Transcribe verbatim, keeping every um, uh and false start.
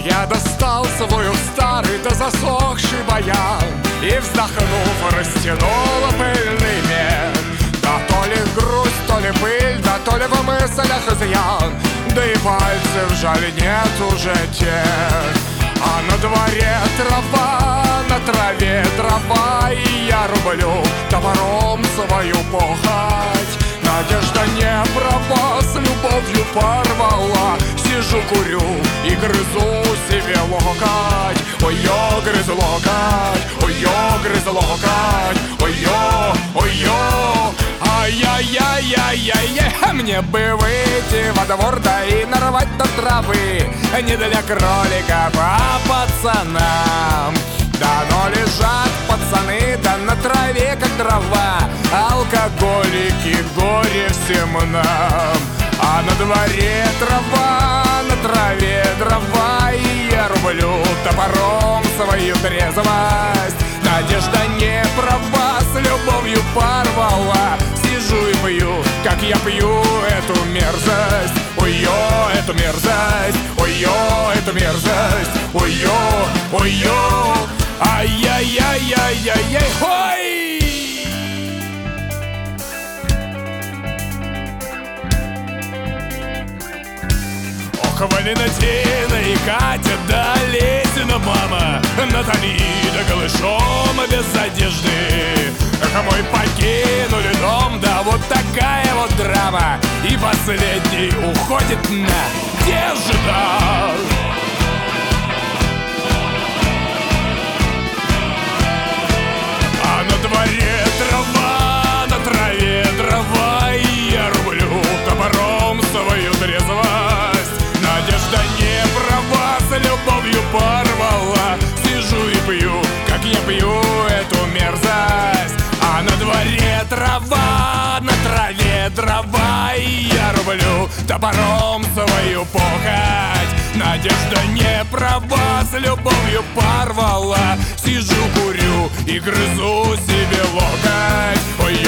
Я достал свой старый да засохший баян и, вздохнув, растянула пыльный мех. Да то ли грусть, то ли пыль, да то ли в мыслях изъян, да и пальцев жаль нет уже тех. А на дворе трава, на траве трава, и я рублю топором свою похоть. Надежда не пропас, любовью порвала. Сижу, курю и грызу себе локоть. Ой-ё, грызу локоть, ой-ё, грызу локоть, ой-ё, ой-ё. Ай-яй-яй-яй-яй-яй. Мне бы выйти во двор, да и нарвать там травы. Не для кролика, а пацанам. Да, но лежат пацаны, да на траве, как дрова. Алкоголики, горе всем нам. А на дворе трава, на траве дрова, и я рублю топором свою трезвость. Надежда не права, с любовью порвала. Сижу и пью, как я пью эту мерзость. Ой-ё, эту мерзость, ой-ё, эту мерзость, ой-ё, ой-ё. Ай-яй-яй-яй-яй-яй, ой! Ох, Валентина и Катя, да Лесина мама, Натали, да голышом без одежды. Эх, мой покинули дом, да вот такая вот драма. И последний уходит на те же дал. А на дворе трава, на траве дрова, и я рублю топором свою трезвость. Надежда не права, с любовью порвала. Сижу и пью, как я пью эту мерзость. А на дворе трава, на траве дрова, и я рублю топором свою похоть. Надежда не права, с любовью порвала. Сижу, курю и грызу себе локоть. Ой,